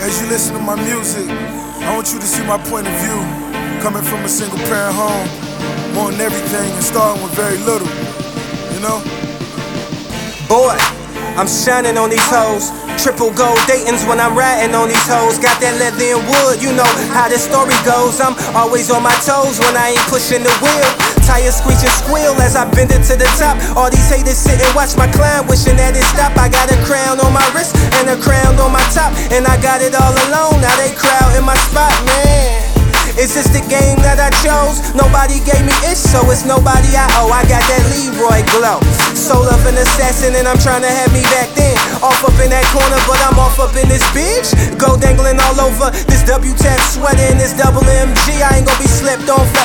As you listen to my music, I want you to see my point of view. Coming from a single parent home, wanting everything and starting with very little, you know? Boy, I'm shining on these hoes. Triple gold Dayton's when I'm riding on these hoes. Got that leather and wood, you know how this story goes. I'm always on my toes when I ain't pushing the wheel. Tires screech and squeal as I bend it to the top. All these haters sit and watch my climb, wishing that it stop. I got a crown on my wrist and a crown on my top, and I got it all alone. Now they crowd in my spot, man. Is this the game that I chose? Nobody gave me ish, so it's nobody I owe. I got that Leroy glow. Soul of an assassin, and I'm trying to have me back then. Off up in that corner, but I'm off up in this bitch. Go dangling all over this W-Tap sweater and this double MG. I ain't gonna be slept on forever.